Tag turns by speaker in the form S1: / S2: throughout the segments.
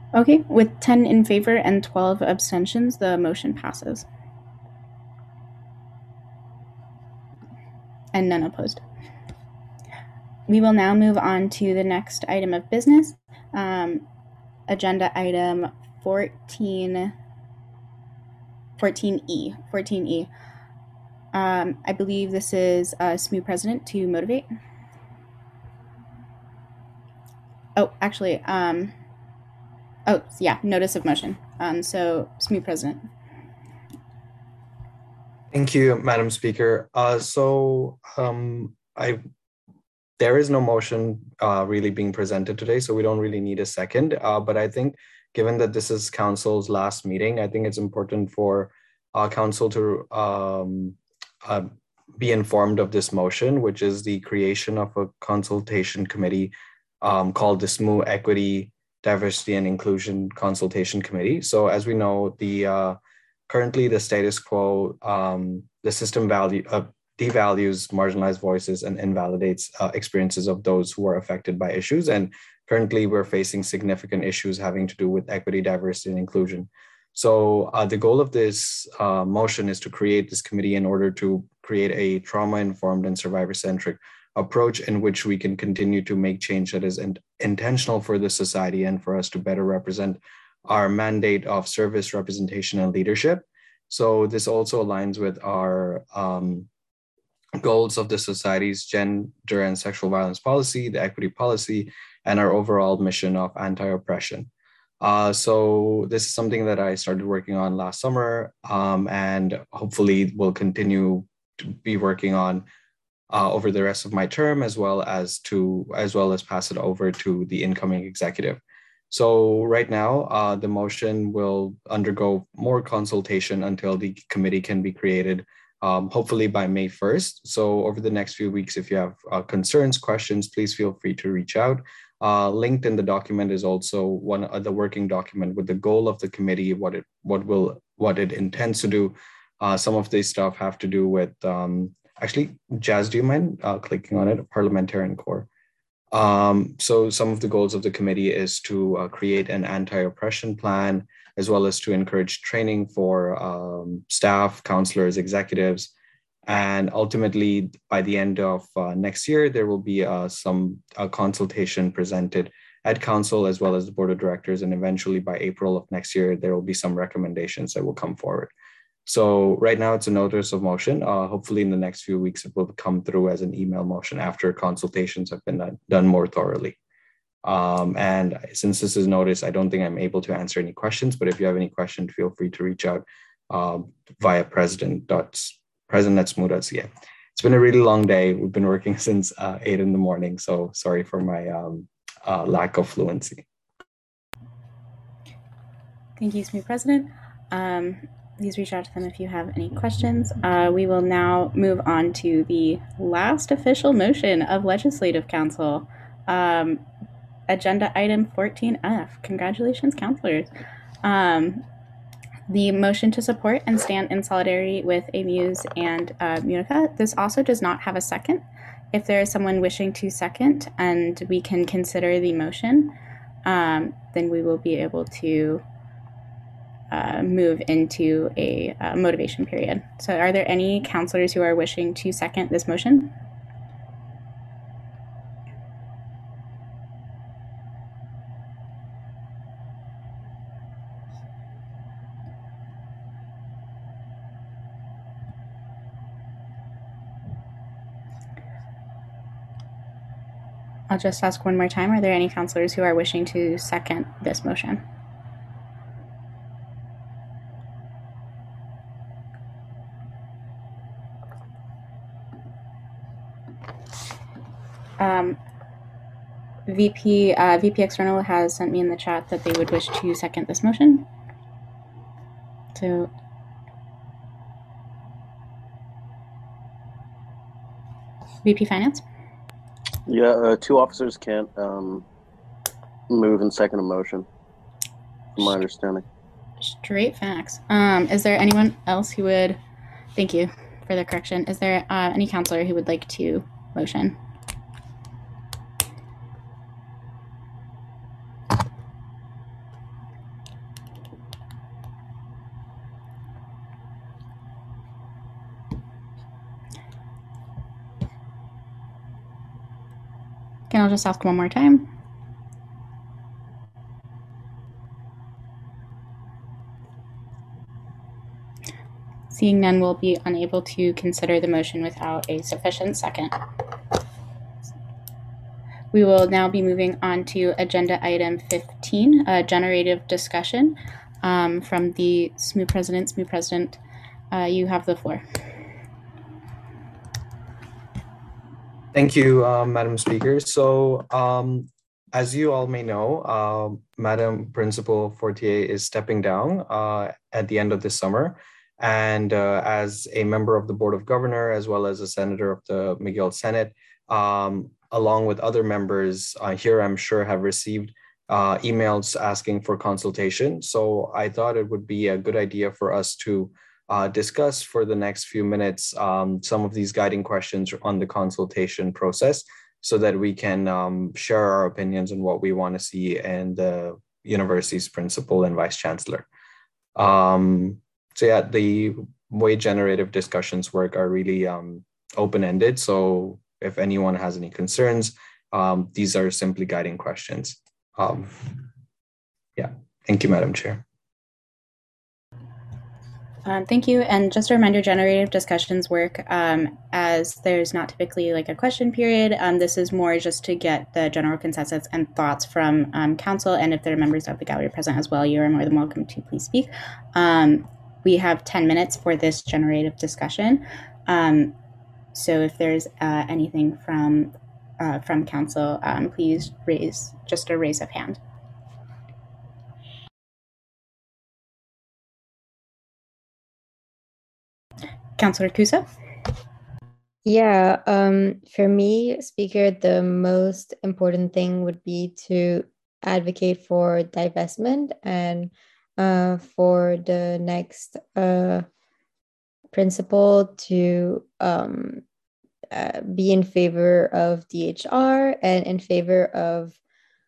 S1: Okay, with 10 in favor and 12 abstentions, the motion passes. And none opposed. We will now move on to the next item of business, agenda item 14E. 14E. I believe this is SMU president to motivate. Oh, actually, notice of motion. So SMU president.
S2: Thank you, Madam Speaker. There is no motion really being presented today, so we don't really need a second. But I think given that this is council's last meeting, I think it's important for council to be informed of this motion, which is the creation of a consultation committee called the SMU Equity, Diversity and Inclusion Consultation Committee. So as we know, currently the status quo, the system devalues marginalized voices and invalidates experiences of those who are affected by issues. And currently we're facing significant issues having to do with equity, diversity, and inclusion. So the goal of this motion is to create this committee in order to create a trauma-informed and survivor-centric approach in which we can continue to make change that is intentional for the society and for us to better represent our mandate of service, representation, and leadership. So this also aligns with our goals of the society's gender and sexual violence policy, the equity policy, and our overall mission of anti-oppression. So this is something that I started working on last summer, and hopefully will continue to be working on over the rest of my term, as well as pass it over to the incoming executive. So right now, the motion will undergo more consultation until the committee can be created, hopefully by May 1st. So over the next few weeks, if you have concerns, questions, please feel free to reach out. Linked in the document is also the working document with the goal of the committee, what it intends to do. Some of this stuff have to do with, actually, Jazz, do you mind clicking on it? Parliamentarian Core. So some of the goals of the committee is to create an anti-oppression plan, as well as to encourage training for staff, counselors, executives. And ultimately, by the end of next year, there will be some consultation presented at council as well as the board of directors. And eventually by April of next year, there will be some recommendations that will come forward. So right now it's a notice of motion. Hopefully in the next few weeks, it will come through as an email motion after consultations have been done more thoroughly. And since this is notice, I don't think I'm able to answer any questions, but if you have any questions, feel free to reach out via president@smu.ca. It's been a really long day. We've been working since 8 in the morning, so sorry for my lack of fluency.
S1: Thank you, SMU President. Please reach out to them if you have any questions. We will now move on to the last official motion of Legislative Council. Agenda item 14F. Congratulations, counselors. The motion to support and stand in solidarity with AMUS and Munica. This also does not have a second. If there is someone wishing to second and we can consider the motion, then we will be able to move into a motivation period. So are there any counselors who are wishing to second this motion? I'll just ask one more time. Are there any counselors who are wishing to second this motion? VP External has sent me in the chat that they would wish to second this motion. So VP Finance?
S3: Yeah, two officers can't move and second a motion, from my understanding.
S1: Straight facts. Is there anyone else who would, thank you for the correction, is there any counselor who would like to motion? And I'll just ask one more time. Seeing none, we'll be unable to consider the motion without a sufficient second. We will now be moving on to agenda item 15, a generative discussion from the SMU president. SMU president, you have the floor.
S2: Thank you, Madam Speaker. So as you all may know, Madam Principal Fortier is stepping down at the end of this summer. And as a member of the Board of Governors, as well as a senator of the McGill Senate, along with other members here, I'm sure have received emails asking for consultation. So I thought it would be a good idea for us to discuss for the next few minutes some of these guiding questions on the consultation process so that we can share our opinions on what we want to see in the university's principal and vice chancellor. So yeah, the way generative discussions work are really open-ended. So if anyone has any concerns, these are simply guiding questions. Yeah, thank you, Madam Chair.
S1: Thank you. And just a reminder, generative discussions work as there's not typically like a question period. This is more just to get the general consensus and thoughts from council. And if there are members of the gallery present as well, you are more than welcome to please speak. We have 10 minutes for this generative discussion. So if there's anything from council, please raise just a raise of hand. Councillor Cusa?
S4: Yeah, for me, Speaker, the most important thing would be to advocate for divestment and for the next principal to be in favor of DHR and in favor of,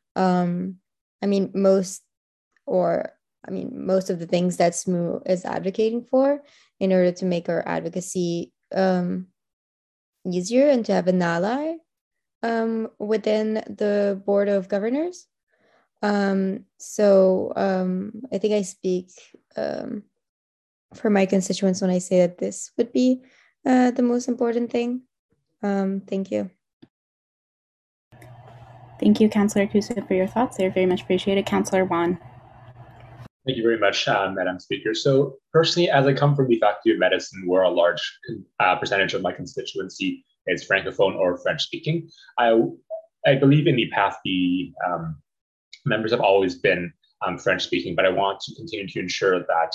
S4: most of the things that SMU is advocating for in order to make our advocacy easier and to have an ally within the Board of Governors. I think I speak for my constituents when I say that this would be the most important thing. Thank you.
S1: Thank you, Councillor Cusa, for your thoughts. They're very much appreciated. Councillor Juan.
S5: Thank you very much, Madam Speaker. So personally, as I come from the Faculty of Medicine, where a large percentage of my constituency is Francophone or French-speaking, I believe in the past the members have always been French-speaking, but I want to continue to ensure that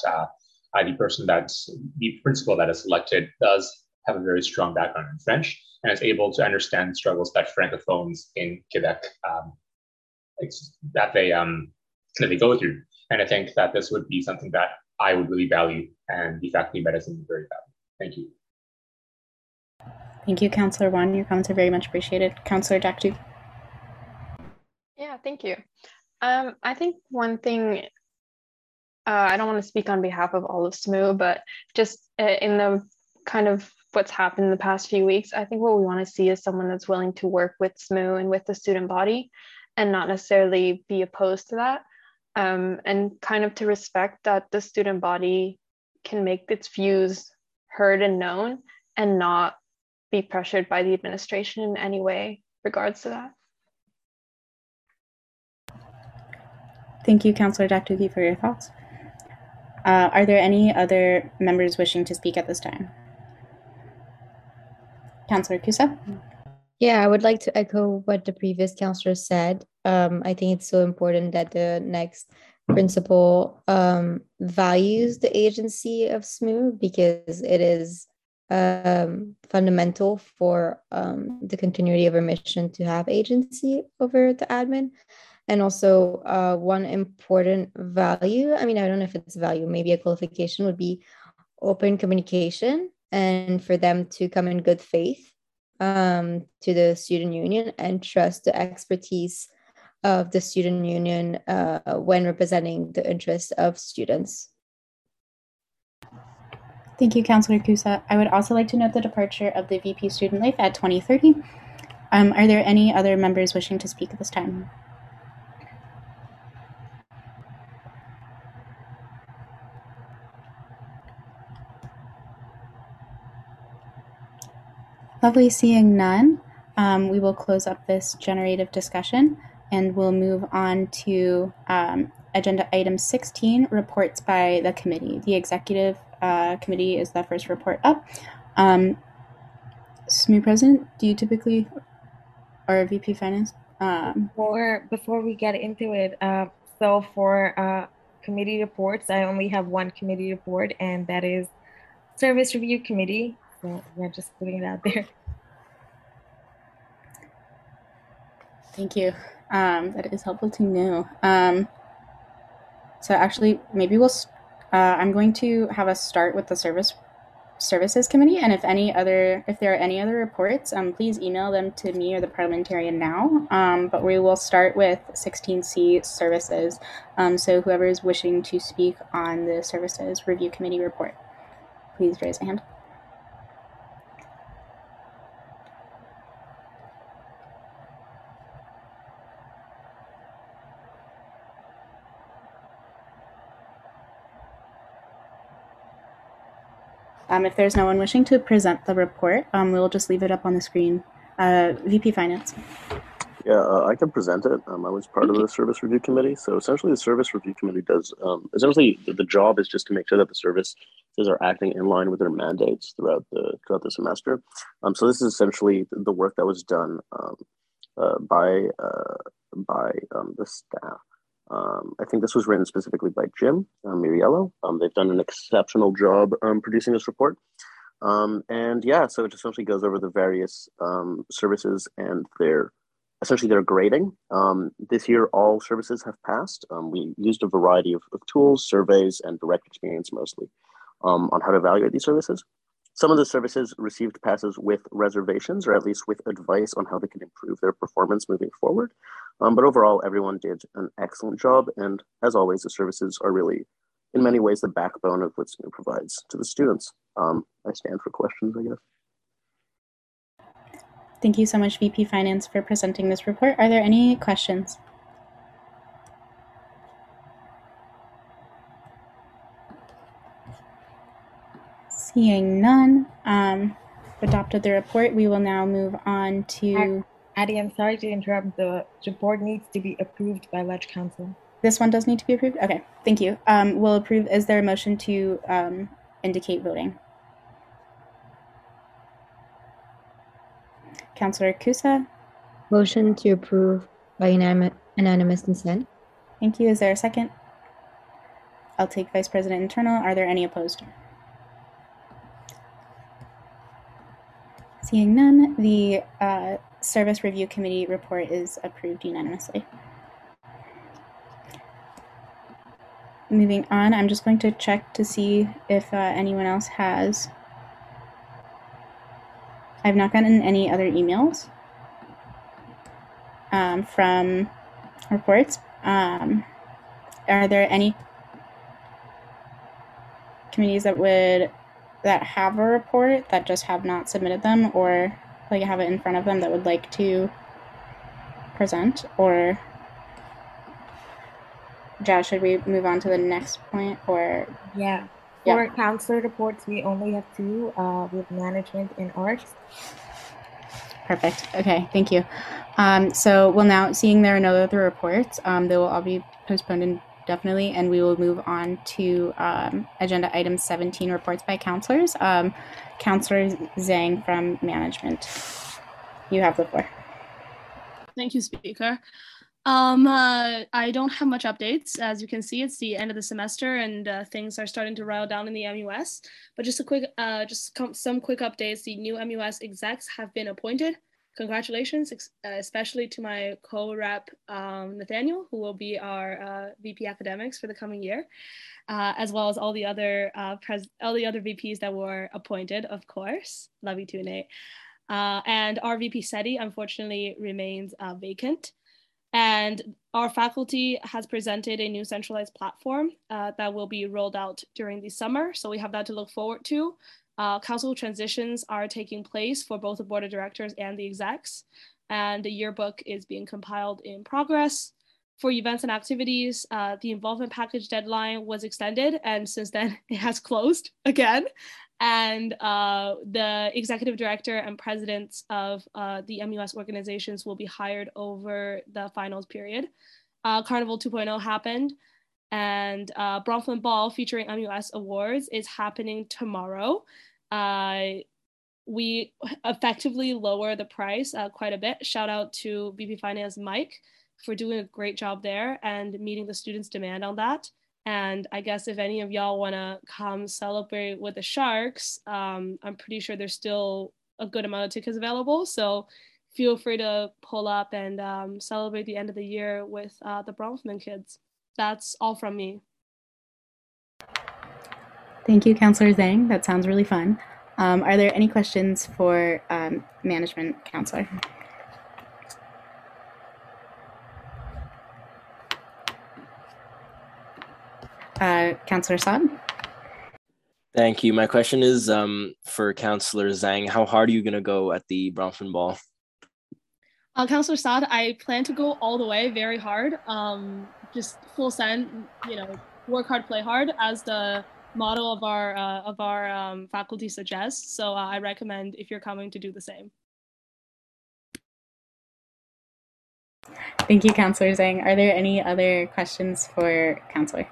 S5: the principal that is selected does have a very strong background in French and is able to understand the struggles that Francophones in Quebec that they go through. And I think that this would be something that I would really value, and the Faculty of Medicine would very value. Thank you.
S1: Thank you, Councillor Juan. Your comments are very much appreciated. Councillor Daktu.
S6: Yeah, thank you. I think one thing, I don't want to speak on behalf of all of SMU, but just in the kind of what's happened in the past few weeks, I think what we want to see is someone that's willing to work with SMU and with the student body and not necessarily be opposed to that. And kind of to respect that the student body can make its views heard and known and not be pressured by the administration in any way regards to that.
S1: Thank you, Councillor Daktuki, for your thoughts. Are there any other members wishing to speak at this time? Councillor Cusa?
S4: Yeah, I would like to echo what the previous councillor said. I think it's so important that the next principal values the agency of SMU because it is fundamental for the continuity of our mission to have agency over the admin. And also one important value, I don't know if it's value, maybe a qualification would be open communication and for them to come in good faith to the student union and trust the expertise of the student union when representing the interests of students.
S1: Thank you, Councillor Cusa. I would also like to note the departure of the VP Student Life at 2030. Are there any other members wishing to speak at this time? Lovely, seeing none. We will close up this generative discussion and we'll move on to agenda item 16, reports by the committee. The executive committee is the first report up. SMU President, do you typically, or VP Finance?
S7: Before we get into it, so for committee reports, I only have one committee report, and that is Service Review Committee. So we're just putting it out there.
S1: Thank you. That is helpful to know. So actually, maybe I'm going to have us start with the Services Committee, and if there are any other reports, please email them to me or the parliamentarian now. But we will start with 16C Services. So whoever is wishing to speak on the Services Review Committee report, please raise a hand. If there's no one wishing to present the report, we'll just leave it up on the screen. VP Finance.
S3: Yeah, I can present it. I was part of the Service Review Committee. So essentially the Service Review Committee does, essentially the job is just to make sure that the services are acting in line with their mandates throughout the semester. So this is essentially the work that was done by the staff. I think this was written specifically by Jim Miriello. They've done an exceptional job producing this report. And yeah, so it essentially goes over the various services and their grading. This year, all services have passed. We used a variety of tools, surveys, and direct experience mostly on how to evaluate these services. Some of the services received passes with reservations, or at least with advice on how they can improve their performance moving forward. But overall, everyone did an excellent job. And as always, the services are really, in many ways, the backbone of what SMU provides to the students. I stand for questions, I guess.
S1: Thank you so much, VP Finance, for presenting this report. Are there any questions? Seeing none, adopted the report. We will now move on to...
S7: Addie, I'm sorry to interrupt. The report needs to be approved by Ledge Council.
S1: This one does need to be approved? Okay, thank you. We'll approve. Is there a motion to indicate voting? Councillor Kusa?
S4: Motion to approve by unanimous consent.
S1: Thank you. Is there a second? I'll take Vice President Internal. Are there any opposed? Seeing none, the Service Review Committee report is approved unanimously. Moving on, I'm just going to check to see if anyone else has. I've not gotten any other emails from reports. Are there any committees that have a report that just have not submitted them, or like have it in front of them that would like to present? Or Jazz, should we move on to the next point? Or
S7: for council reports, we only have two with management and arts.
S1: Perfect. Okay, thank you. So we'll now, seeing there are no other reports, they will all be postponed indefinitely, and we will move on to agenda item 17, reports by councilors. Councillor Zhang from management, you have the floor.
S8: Thank you, Speaker. I don't have much updates. As you can see, it's the end of the semester and things are starting to rattle down in the MUS. But just some quick updates. The new MUS execs have been appointed. Congratulations, especially to my co-rep Nathaniel, who will be our VP Academics for the coming year, as well as all the other VPs that were appointed, of course. Love you too, Nate. And our VP SETI, unfortunately, remains vacant. And our faculty has presented a new centralized platform that will be rolled out during the summer. So we have that to look forward to. Council transitions are taking place for both the board of directors and the execs. and the yearbook is being compiled in progress. For events and activities, the involvement package deadline was extended, and since then it has closed again. And the executive director and presidents of the MUS organizations will be hired over the finals period. Carnival 2.0 happened, and Bronfman Ball featuring MUS awards is happening tomorrow. We effectively lower the price quite a bit. Shout out to BP Finance Mike for doing a great job there and meeting the students' demand on that. And I guess if any of y'all want to come celebrate with the Sharks, I'm pretty sure there's still a good amount of tickets available. So feel free to pull up and celebrate the end of the year with the Bronfman kids. That's all from me.
S1: Thank you, Councillor Zhang. That sounds really fun. Are there any questions for Management Councillor? Councillor Saad?
S9: Thank you. My question is for Councillor Zhang. How hard are you going to go at the Bronfman Ball?
S8: Councillor Saad, I plan to go all the way, very hard. Just full send, work hard, play hard, as the motto of our faculty suggests. So I recommend, if you're coming, to do the same.
S1: Thank you, Councillor Zhang. Are there any other questions for Councillor?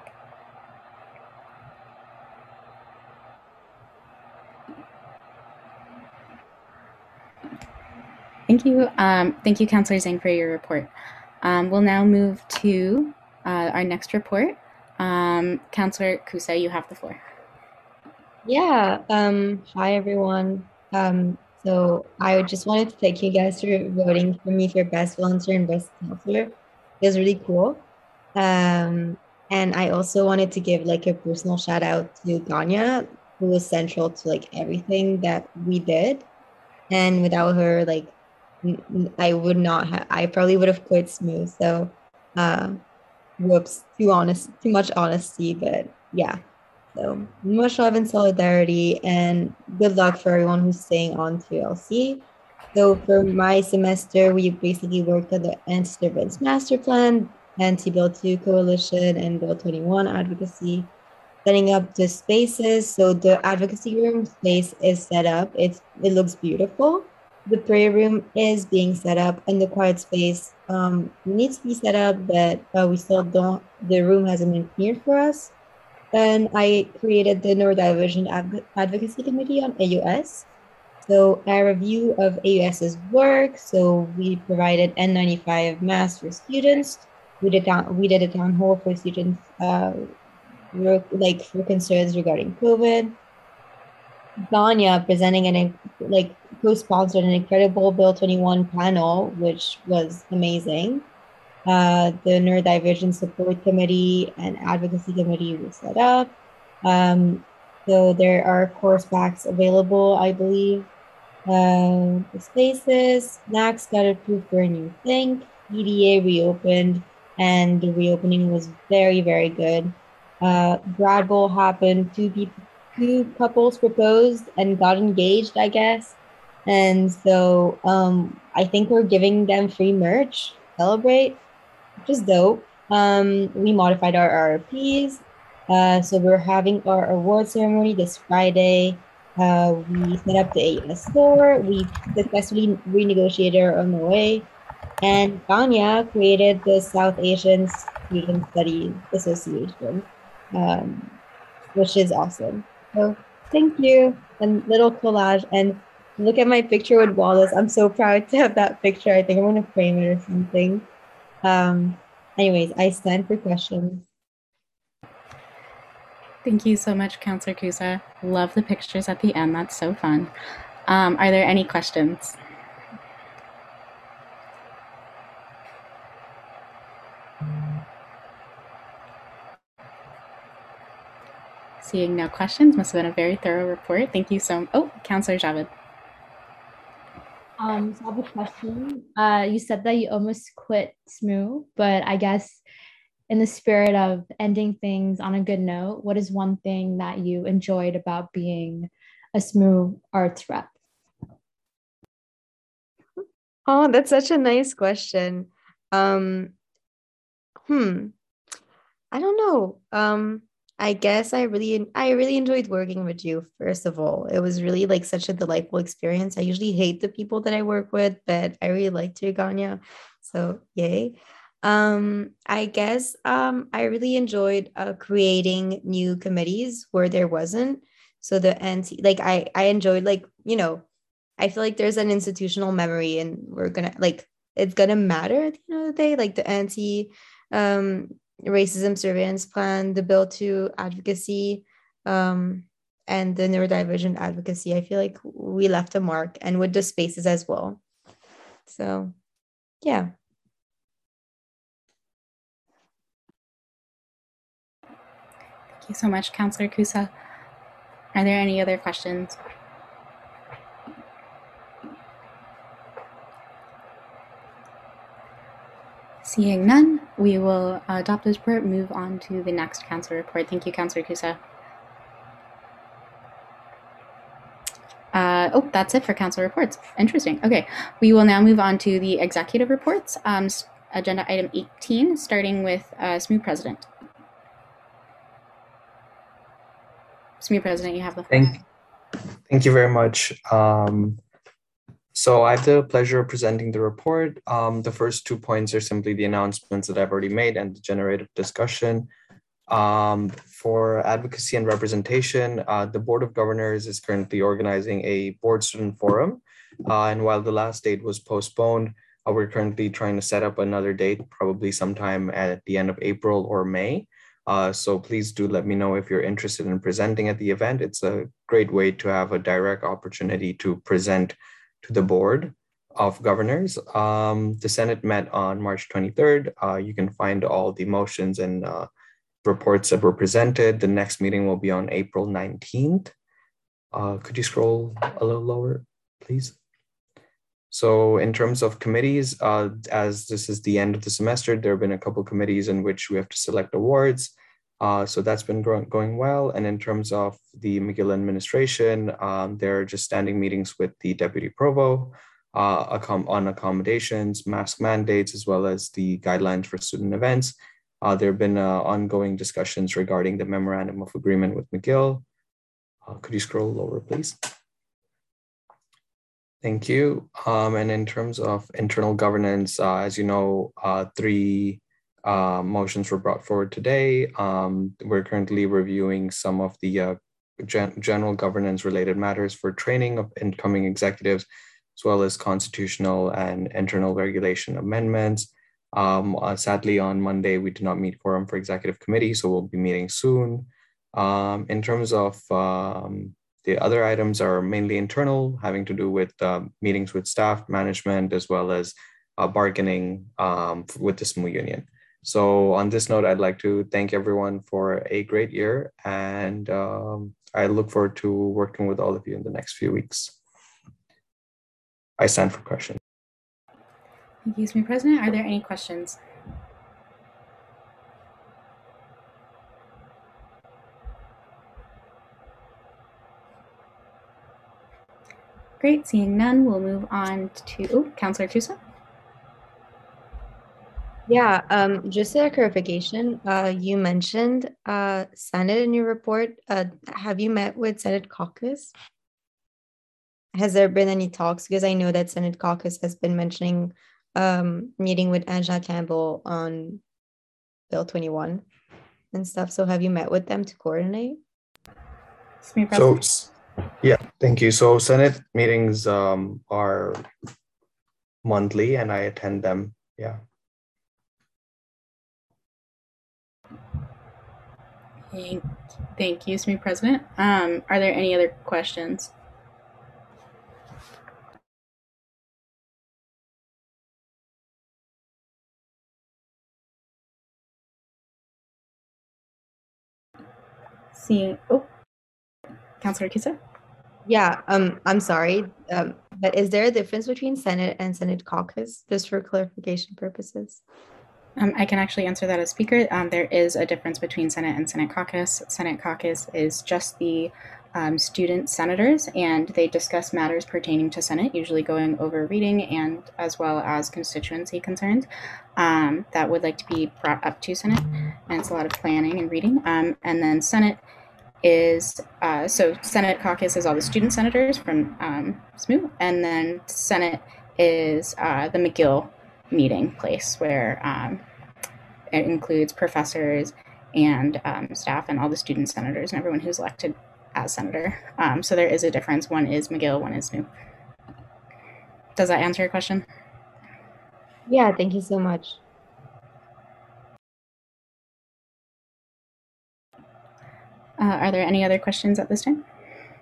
S1: Thank you. Thank you, Councillor Zhang, for your report. We'll now move to our next report. Councillor Kusa, you have the floor.
S4: Yeah. Hi, everyone. So I just wanted to thank you guys for voting for me for Best Volunteer and Best Counselor. It was really cool. And I also wanted to give a personal shout out to Ganya, who was central to everything that we did. And without her, I would not have, I probably would have quit Smooth. So whoops, too much honesty, but yeah. So much love and solidarity, and good luck for everyone who's staying on to LC. So for my semester, we basically worked on the Anti-Surveillance Master Plan, Anti-Bill 2 Coalition, and Bill 21 advocacy, setting up the spaces. So the advocacy room space is set up. It looks beautiful. The prayer room is being set up, and the quiet space needs to be set up, but we still don't, the room hasn't been cleared for us. And I created the Neurodivergent Advocacy Committee on AUS. So a review of AUS's work. So we provided N95 masks for students. We did a town hall for students for concerns regarding COVID. Ganya presenting co-sponsored an incredible Bill 21 panel, which was amazing. The Neurodivergent Support Committee and Advocacy Committee was set up. So there are course packs available, I believe. The spaces, NACS got approved for a new thing. EDA reopened, and the reopening was very, very good. Grad Bowl happened. Two couples proposed and got engaged, I guess. And so I think we're giving them free merch, celebrate, which is dope. We modified our RRPs. So we're having our award ceremony this Friday. We set up the AUS store. We successfully renegotiated our MOA. And Ganya created the South Asian Student Studies Association, which is awesome. So thank you. And little collage. And look at my picture with Wallace. I'm so proud to have that picture. I think I'm going to frame it or something. Anyways, I stand for questions.
S1: Thank you so much, Councillor Kusa. Love the pictures at the end. That's so fun. Are there any questions? Seeing no questions, must have been a very thorough report. Thank you so much. Oh, Councillor Javed.
S10: So I have a question. You said that you almost quit SMU, but I guess in the spirit of ending things on a good note, what is one thing that you enjoyed about being a SMU arts rep?
S4: Oh, that's such a nice question. Um, hmm. I don't know. I guess I really enjoyed working with you, first of all. It was really like such a delightful experience. I usually hate the people that I work with, but I really liked you, Ganya. So yay. I guess I really enjoyed creating new committees where there wasn't. So the NC like I enjoyed like, I feel like there's an institutional memory and we're gonna like it's gonna matter at the end of the day. Like the anti um racism surveillance plan, the bill to advocacy, um, and the neurodivergent advocacy. I feel like we left a mark, and with the spaces as well. So, yeah.
S1: Thank you so much, Councillor Kusa. Are there any other questions? Seeing none, we will adopt this report, move on to the next council report. Thank you, Councillor Kusa. That's it for council reports. Interesting. Okay, we will now move on to the executive reports. Agenda item 18, starting with SMU President. SMU President, you have the floor.
S2: Thank you very much. So I have the pleasure of presenting the report. The first 2 points are simply the announcements that I've already made and the generative discussion. For advocacy and representation, the Board of Governors is currently organizing a board student forum. And while the last date was postponed, we're currently trying to set up another date, probably sometime at the end of April or May. So please do let me know if you're interested in presenting at the event. It's a great way to have a direct opportunity to present to the Board of Governors. The Senate met on March 23rd. You can find all the motions and reports that were presented. The next meeting will be on April 19th. Could you scroll a little lower, please? So in terms of committees, as this is the end of the semester, there have been a couple committees in which we have to select awards. So that's been going well. And in terms of the McGill administration, there are just standing meetings with the Deputy Provost on accommodations, mask mandates, as well as the guidelines for student events. There have been ongoing discussions regarding the Memorandum of Agreement with McGill. Could you scroll lower, please? Thank you. And in terms of internal governance, as you know, 3 motions were brought forward today. We're currently reviewing some of the general governance related matters for training of incoming executives, as well as constitutional and internal regulation amendments. Sadly, on Monday, we did not meet quorum for executive committee, so we'll be meeting soon. In terms of the other items are mainly internal, having to do with meetings with staff, management, as well as bargaining with the SMU union. So on this note, I'd like to thank everyone for a great year, and I look forward to working with all of you in the next few weeks. I stand for questions.
S1: Thank you, Mr. President. Are there any questions? Great, seeing none, we'll move on to Councillor Kusa.
S4: Yeah, just a clarification. You mentioned Senate in your report. Have you met with Senate caucus? Has there been any talks? Because I know that Senate caucus has been mentioning meeting with Angela Campbell on Bill 21 and stuff. So have you met with them to coordinate?
S2: So, yeah, thank you. So Senate meetings are monthly and I attend them. Yeah.
S1: Thank you, Mr. President. Are there any other questions? Councillor Kusa?
S4: Yeah, I'm sorry, but is there a difference between Senate and Senate caucus, just for clarification purposes?
S1: I can actually answer that as speaker. There is a difference between Senate and Senate caucus. Senate caucus is just the student senators, and they discuss matters pertaining to Senate, usually going over reading and as well as constituency concerns that would like to be brought up to Senate. And it's a lot of planning and reading. And then Senate is, so Senate caucus is all the student senators from SMU, and then Senate is the McGill meeting place where it includes professors and staff and all the student senators and everyone who's elected as senator. So there is a difference. One is McGill, one is SMU. Does that answer your question?
S4: Yeah, thank you so much.
S1: Are there any other questions at this time?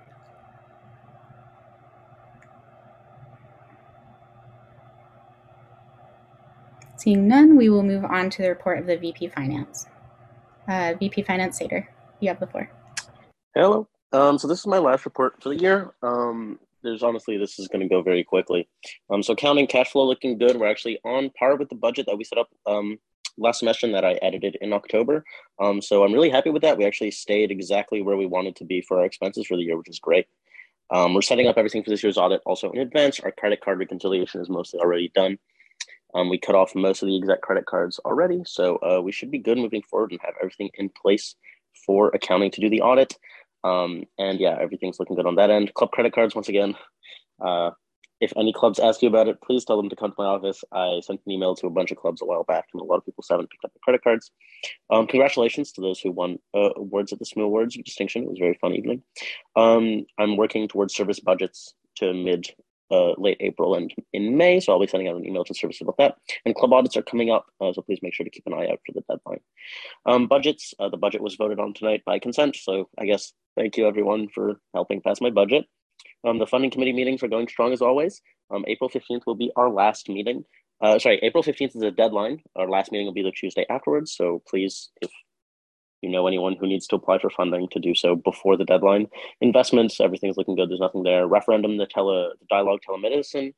S1: Seeing none, we will move on to the report of the VP Finance. VP Finance Sater, you have the floor.
S3: Hello. So this is my last report for the year. This is going to go very quickly. So accounting cash flow looking good. We're actually on par with the budget that we set up last semester and that I edited in October. So I'm really happy with that. We actually stayed exactly where we wanted to be for our expenses for the year, which is great. We're setting up everything for this year's audit also in advance. Our credit card reconciliation is mostly already done. We cut off most of the exec credit cards already. So we should be good moving forward and have everything in place for accounting to do the audit. And yeah, everything's looking good on that end. Club credit cards, once again, if any clubs ask you about it, please tell them to come to my office. I sent an email to a bunch of clubs a while back, and a lot of people still haven't picked up the credit cards. Congratulations to those who won awards at the SMU Awards of Distinction. It was a very fun evening. I'm working towards service budgets to late April and in May, so I'll be sending out an email to services about that. And club audits are coming up, so please make sure to keep an eye out for the deadline. Budgets, the budget was voted on tonight by consent, so I guess thank you everyone for helping pass my budget. The funding committee meetings are going strong as always. April 15th will be our last meeting. April 15th is a deadline. Our last meeting will be the Tuesday afterwards, so please, if you know anyone who needs to apply for funding, to do so before the deadline. Investments, everything's looking good. There's nothing there. Referendum, the dialogue telemedicine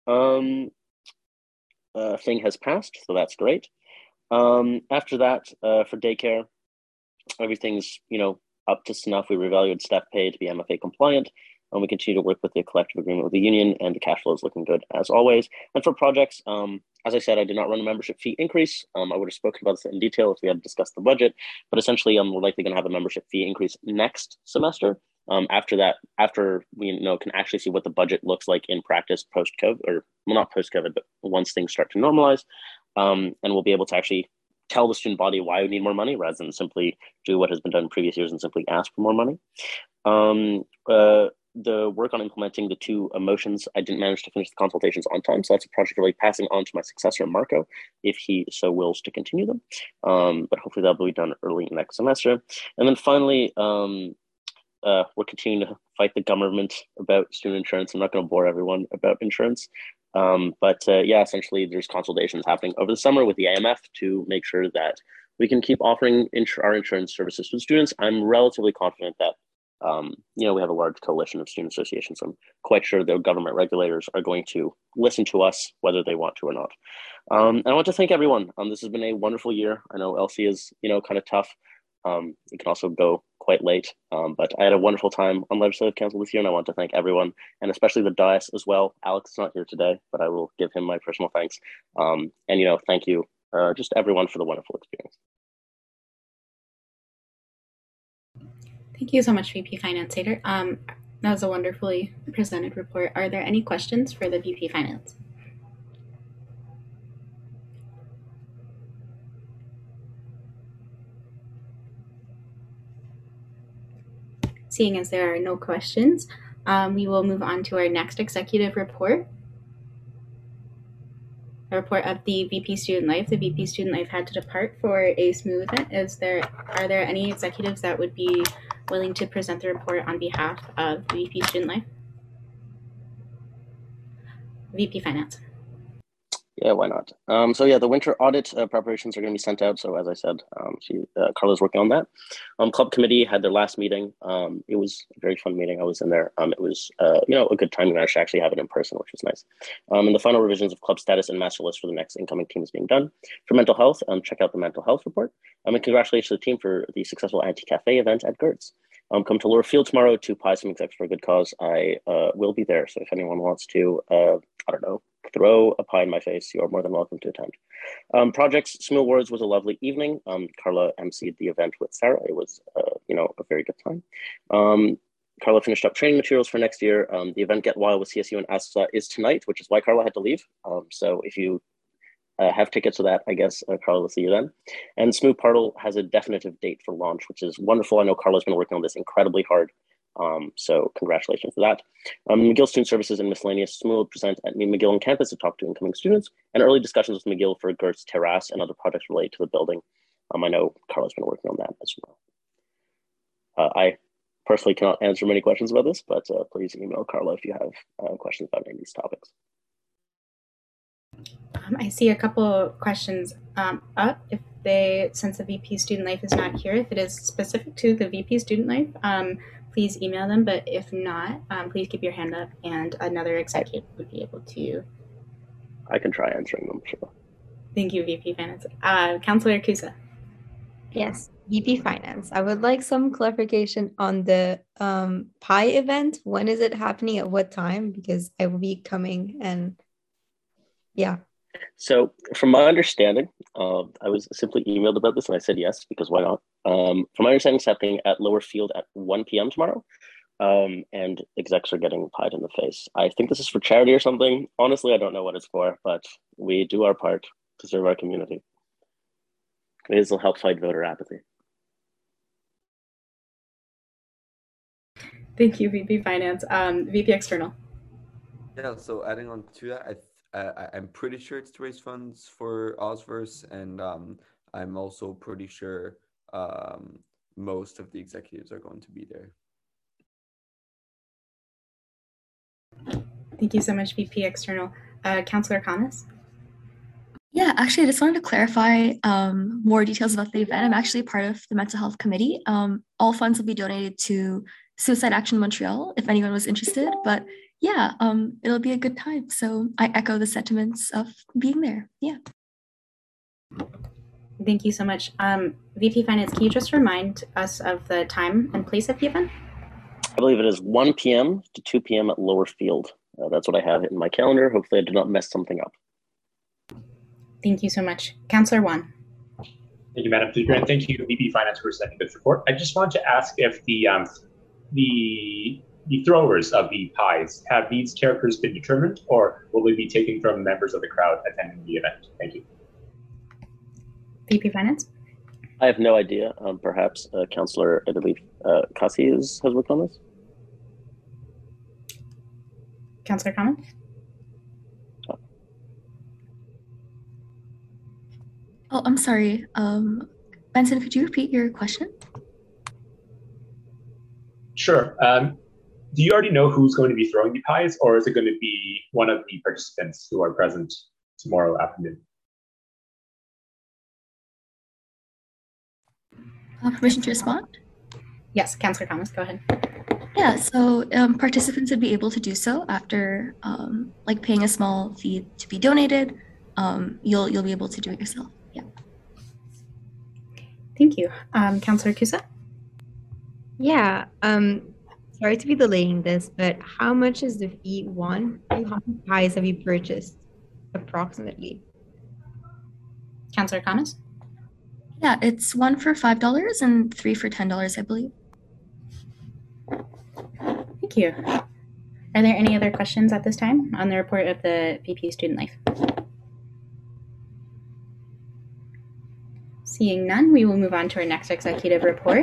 S3: thing has passed, so that's great. After that, for daycare, everything's up to snuff. We revalued staff pay to be MFA compliant, and we continue to work with the collective agreement with the union, and the cash flow is looking good as always. And for projects, as I said, I did not run a membership fee increase. I would have spoken about this in detail if we had discussed the budget, but essentially we're likely going to have a membership fee increase next semester. After we can actually see what the budget looks like in practice post-COVID, or well, not post-COVID, but once things start to normalize, and we'll be able to actually tell the student body why we need more money rather than simply do what has been done in previous years and simply ask for more money. The work on implementing the two motions, I didn't manage to finish the consultations on time, so that's a project really passing on to my successor, Marco, if he so wills to continue them. But hopefully that'll be done early next semester. And then finally, we're continuing to fight the government about student insurance. I'm not going to bore everyone about insurance. Yeah, essentially there's consultations happening over the summer with the AMF to make sure that we can keep offering our insurance services to students. I'm relatively confident that we have a large coalition of student associations. I'm quite sure the government regulators are going to listen to us, whether they want to or not. And I want to thank everyone. This has been a wonderful year. I know LC is, kind of tough. It can also go quite late, but I had a wonderful time on Legislative Council this year, and I want to thank everyone, and especially the dais as well. Alex is not here today, but I will give him my personal thanks. And thank you, just everyone, for the wonderful experience.
S1: Thank you so much, VP Finance Sater. That was a wonderfully presented report. Are there any questions for the VP Finance? Seeing as there are no questions, we will move on to our next executive report. A report of the VP Student Life. The VP Student Life had to depart for a SMU event. Are there any executives that would be willing to present the report on behalf of the VP Student Life? VP Finance.
S3: Yeah, why not? The winter audit preparations are going to be sent out. So as I said, Carla's working on that. Club committee had their last meeting. It was a very fun meeting. I was in there. It was, a good time. We managed to actually have it in person, which was nice. And the final revisions of club status and master list for the next incoming team is being done. For mental health, check out the mental health report. And congratulations to the team for the successful anti-cafe event at Gertz. Come to Lower Field tomorrow to pie some execs for a good cause. I will be there. So if anyone wants to, I don't know, throw a pie in my face, you're more than welcome to attend. Projects, SMU Awards was a lovely evening. Carla emceed the event with Sarah. It was, a very good time. Carla finished up training materials for next year. The event Get Wild with CSU and ASSA is tonight, which is why Carla had to leave. So if you have tickets to that, I guess Carla will see you then. And SMU Portal has a definitive date for launch, which is wonderful. I know Carla's been working on this incredibly hard. So congratulations for that. McGill Student Services and Miscellaneous SMU will present at McGill on campus to talk to incoming students, and early discussions with McGill for Gertz Terrace and other projects related to the building. I know Carla's been working on that as well. I personally cannot answer many questions about this, but please email Carla if you have questions about any of these topics.
S1: I see a couple questions up. Since the VP Student Life is not here, if it is specific to the VP Student Life, please email them. But if not, please keep your hand up and another executive would be able to.
S3: I can try answering them, sure.
S1: Thank you, VP Finance. Councillor Kusa.
S4: Yes, VP Finance. I would like some clarification on the pie event. When is it happening? At what time? Because I will be coming and yeah.
S3: So from my understanding, I was simply emailed about this and I said yes, because why not? From my understanding, it's happening at Lower Field at 1 p.m. tomorrow. And execs are getting pied in the face. I think this is for charity or something. Honestly, I don't know what it's for, but we do our part to serve our community. This will help fight voter apathy.
S1: Thank you, VP Finance. VP External.
S11: Yeah, so adding on to that, I'm pretty sure it's to raise funds for Ozverse, and I'm also pretty sure most of the executives are going to be there.
S1: Thank you so much, VP External. Councillor Khamis?
S12: Yeah, actually, I just wanted to clarify more details about the event. I'm actually part of the Mental Health Committee. All funds will be donated to Suicide Action Montreal, if anyone was interested. But yeah, it'll be a good time. So I echo the sentiments of being there. Yeah.
S1: Thank you so much. VP Finance, can you just remind us of the time and place of the event?
S3: I believe it is 1 p.m. to 2 p.m. at Lower Field. That's what I have in my calendar. Hopefully I did not mess something up.
S1: Thank you so much. Councillor Wan.
S5: Thank you, Madam Speaker, and thank you, VP Finance, for sending this report. I just wanted to ask if the throwers of the pies, have these characters been determined, or will they be taken from members of the crowd attending the event? Thank you.
S1: VP Finance?
S3: I have no idea. Perhaps Councillor, I believe, Kasi has worked on this.
S1: Councillor Comment?
S12: Oh, I'm sorry. Benson, could you repeat your question?
S5: Sure. Do you already know who's going to be throwing the pies, or is it going to be one of the participants who are present tomorrow afternoon?
S12: Permission to respond?
S1: Yes, Councillor Thomas, go ahead.
S12: Yeah, so participants would be able to do so after like paying a small fee to be donated. You'll be able to do it yourself. Yeah.
S1: Thank you. Councillor Kusa?
S4: Yeah. Sorry to be delaying this, but how much is the fee? One, and how many pies have you purchased approximately?
S1: Councillor Thomas?
S12: Yeah, it's one for $5 and three for $10, I believe.
S1: Thank you. Are there any other questions at this time on the report of the VP Student Life? Seeing none, we will move on to our next executive report.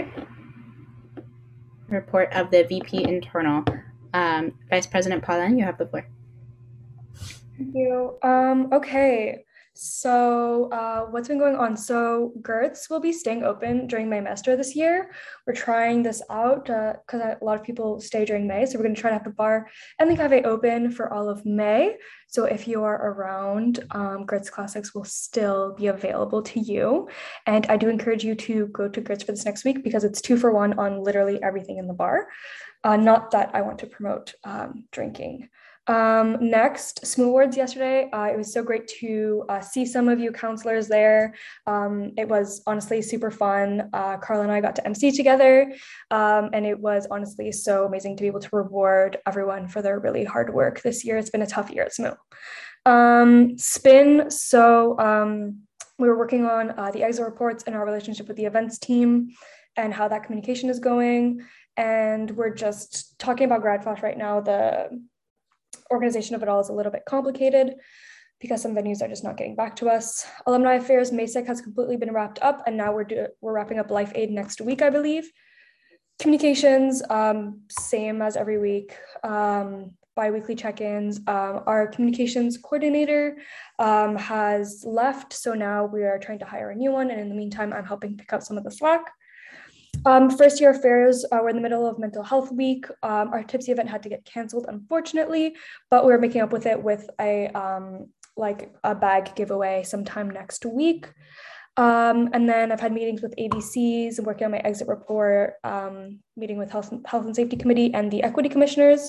S1: Report of the VP Internal. Vice President Paulin, you have the floor.
S13: Thank you. Okay, so what's been going on? So Gertz will be staying open during May semester this year. We're trying this out because a lot of people stay during May. So we're going to try to have the bar and the cafe open for all of May. So if you are around, Gertz Classics will still be available to you. And I do encourage you to go to Gertz for this next week because it's 2 for 1 on literally everything in the bar. Not that I want to promote drinking. Next, SMU Awards yesterday. It was so great to see some of you counselors there. It was honestly super fun. Carla and I got to MC together, and it was honestly so amazing to be able to reward everyone for their really hard work this year. It's been a tough year at SMU. Spin, so we were working on the exit reports and our relationship with the events team and how that communication is going. And we're just talking about GradFlash right now. The organization of it all is a little bit complicated because some venues are just not getting back to us. Alumni Affairs, MASEC has completely been wrapped up, and now we're wrapping up Life Aid next week, I believe. Communications, same as every week. Bi-weekly check-ins. Our communications coordinator has left, so now we are trying to hire a new one, and in the meantime, I'm helping pick up some of the slack. First year affairs, we're in the middle of mental health week. Our tipsy event had to get canceled, unfortunately, but we're making up with it with a bag giveaway sometime next week. And then I've had meetings with ABCs and working on my exit report, meeting with Health and Safety Committee and the Equity Commissioners.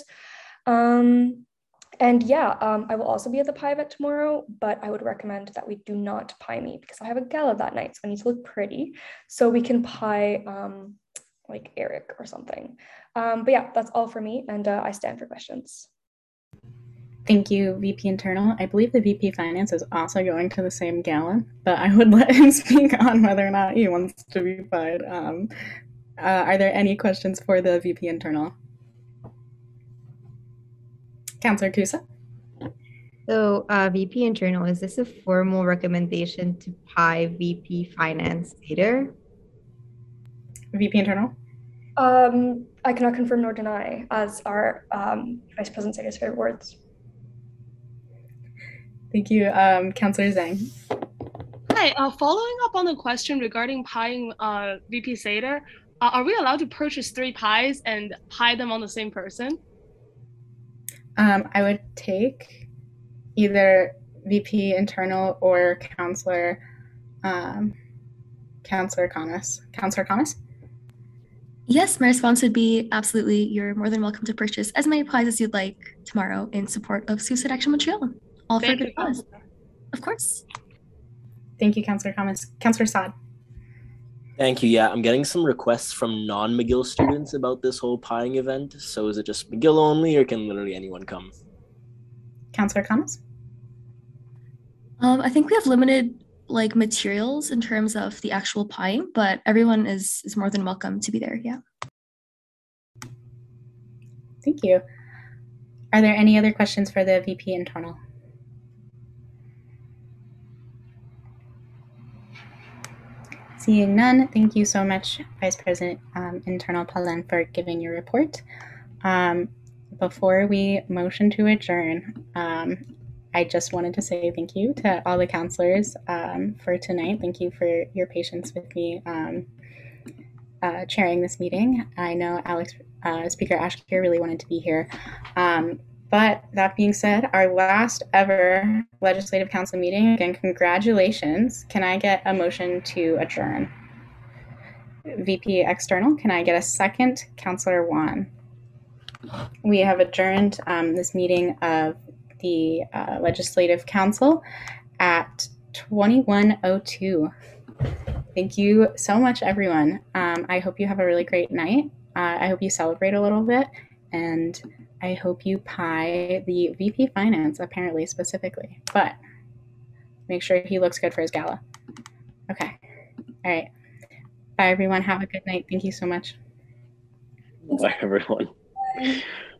S13: And yeah, I will also be at the pie event tomorrow, but I would recommend that we do not pie me because I have a gala that night, so I need to look pretty. So we can pie like Eric or something. But yeah, that's all for me, and I stand for questions.
S1: Thank you, VP Internal. I believe the VP Finance is also going to the same gala, but I would let him speak on whether or not he wants to be pied. Are there any questions for the VP Internal? Councillor Cusa.
S4: So VP Internal, is this a formal recommendation to pie VP Finance later?
S1: VP Internal?
S13: I cannot confirm nor deny as our Vice President Secretary of Words.
S1: Thank you. Councillor Zhang.
S8: Hi, following up on the question regarding pieing VP Sater, are we allowed to purchase 3 pies and pie them on the same person?
S1: I would take either VP Internal or Councillor Conness. Councillor Conness?
S12: Yes, my response would be absolutely. You're more than welcome to purchase as many pies as you'd like tomorrow in support of Suicide Action Montreal. All for a good cause. Of course.
S1: Thank you, Councillor Conness. Councillor Saad.
S9: Thank you. Yeah, I'm getting some requests from non-McGill students about this whole pieing event. So is it just McGill only, or can literally anyone come?
S1: Councillor Conness?
S12: I think we have limited materials in terms of the actual pieing, but everyone is more than welcome to be there. Yeah.
S1: Thank you. Are there any other questions for the VP Internal? Seeing none, thank you so much, Vice President Internal Paulin, for giving your report. Before we motion to adjourn, I just wanted to say thank you to all the counselors for tonight. Thank you for your patience with me chairing this meeting. I know Speaker Ashkear really wanted to be here. But that being said, our last ever Legislative Council meeting, again, congratulations. Can I get a motion to adjourn? VP External, can I get a second? Councillor Wan. We have adjourned this meeting of the Legislative Council at 21:02. Thank you so much, everyone. I hope you have a really great night. I hope you celebrate a little bit, and I hope you pie the VP Finance, apparently, specifically. But make sure he looks good for his gala. Okay. All right. Bye, everyone. Have a good night. Thank you so much.
S3: Bye, everyone.
S13: Bye.